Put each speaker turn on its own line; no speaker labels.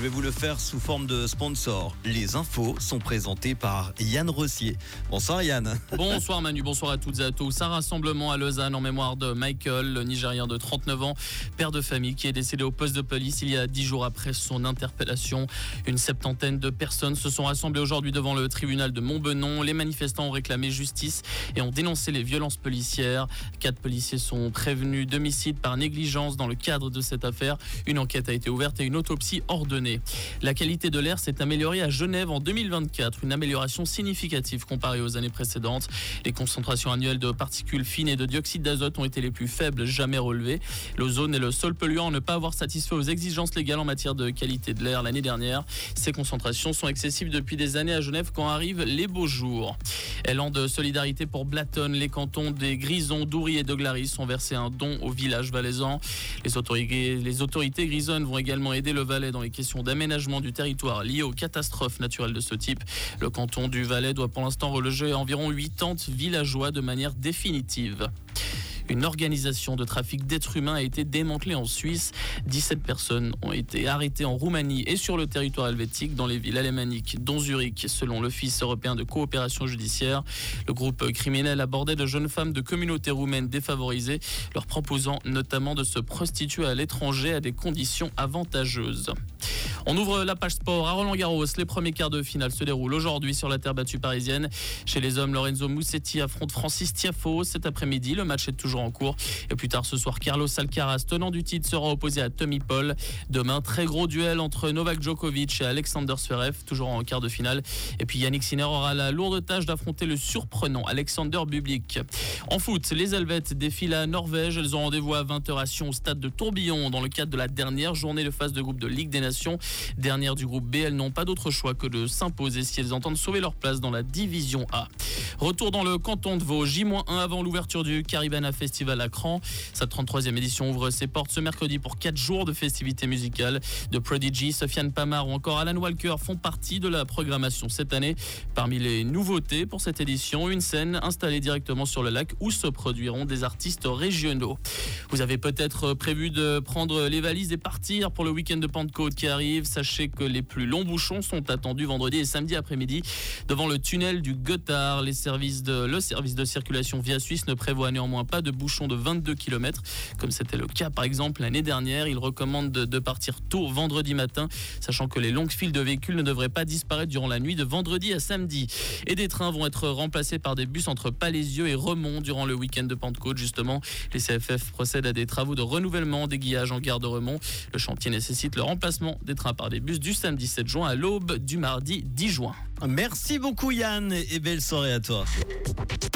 je vais vous le faire sous forme de sponsor. Les infos sont présentées par Yann Rossier. Bonsoir Yann.
Bonsoir Manu, bonsoir à toutes et à tous. Un rassemblement à Lausanne en mémoire de Michael, le Nigérien de 39 ans, père de famille qui est décédé au poste de police il y a 10 jours après son interpellation. Une septantaine de personnes se sont rassemblées aujourd'hui devant le tribunal de Montbenon. Les manifestants ont réclamé justice et ont dénoncé les violences policières. 4 policiers sont prévenus d'homicide par négligence dans le cadre de cette affaire. Une enquête a été ouverte et une autopsie ordonnée. La qualité de l'air s'est améliorée à Genève en 2024, une amélioration significative comparée aux années précédentes. Les concentrations annuelles de particules fines et de dioxyde d'azote ont été les plus faibles jamais relevées. L'ozone est le seul polluant à ne pas avoir satisfait aux exigences légales en matière de qualité de l'air l'année dernière. Ces concentrations sont excessives depuis des années à Genève quand arrivent les beaux jours. Élan de solidarité pour Blaton, les cantons des Grisons, d'Oury et de Glaris ont versé un don au village valaisan. Les autorités grisonnes vont également aider le Valais dans les questions d'aménagement du territoire liées aux catastrophes naturelles de ce type. Le canton du Valais doit pour l'instant reloger environ 80 villageois de manière définitive. Une organisation de trafic d'êtres humains a été démantelée en Suisse. 17 personnes ont été arrêtées en Roumanie et sur le territoire helvétique dans les villes alémaniques, dont Zurich, selon l'Office européen de coopération judiciaire. Le groupe criminel abordait de jeunes femmes de communautés roumaines défavorisées, leur proposant notamment de se prostituer à l'étranger à des conditions avantageuses. On ouvre la page sport à Roland-Garros. Les premiers quarts de finale se déroulent aujourd'hui sur la terre battue parisienne. Chez les hommes, Lorenzo Musetti affronte Francis Tiafoe cet après-midi. Le match est toujours en cours. Et plus tard ce soir, Carlos Alcaraz, tenant du titre, sera opposé à Tommy Paul. Demain, très gros duel entre Novak Djokovic et Alexander Zverev, toujours en quart de finale. Et puis Yannick Sinner aura la lourde tâche d'affronter le surprenant Alexander Bublik. En foot, les Helvètes défilent à Norvège. Elles ont rendez-vous à 20h à Sion au stade de Tourbillon dans le cadre de la dernière journée de phase de groupe de Ligue des Nations. Dernière du groupe B, elles n'ont pas d'autre choix que de s'imposer si elles entendent sauver leur place dans la division A. Retour dans le canton de Vaud, J-1 avant l'ouverture du Caribana Festival à Cran. Sa 33e édition ouvre ses portes ce mercredi pour 4 jours de festivités musicales. The Prodigy, Sofiane Pamar ou encore Alan Walker font partie de la programmation cette année. Parmi les nouveautés pour cette édition, une scène installée directement sur le lac où se produiront des artistes régionaux. Vous avez peut-être prévu de prendre les valises et partir pour le week-end de Pentecôte qui arrive. Sachez que les plus longs bouchons sont attendus vendredi et samedi après-midi devant le tunnel du Gothard. Le service de circulation Via Suisse ne prévoit néanmoins pas de bouchons de 22 km, comme c'était le cas par exemple l'année dernière. Il recommande de partir tôt vendredi matin, sachant que les longues files de véhicules ne devraient pas disparaître durant la nuit de vendredi à samedi. Et des trains vont être remplacés par des bus entre Palaisieux et Remont durant le week-end de Pentecôte. Justement, les CFF procèdent à des travaux de renouvellement d'aiguillage en gare de Remont. Le chantier nécessite le remplacement des trains par des bus du samedi 7 juin à l'aube du mardi 10 juin.
Merci beaucoup Yann et belle soirée à toi.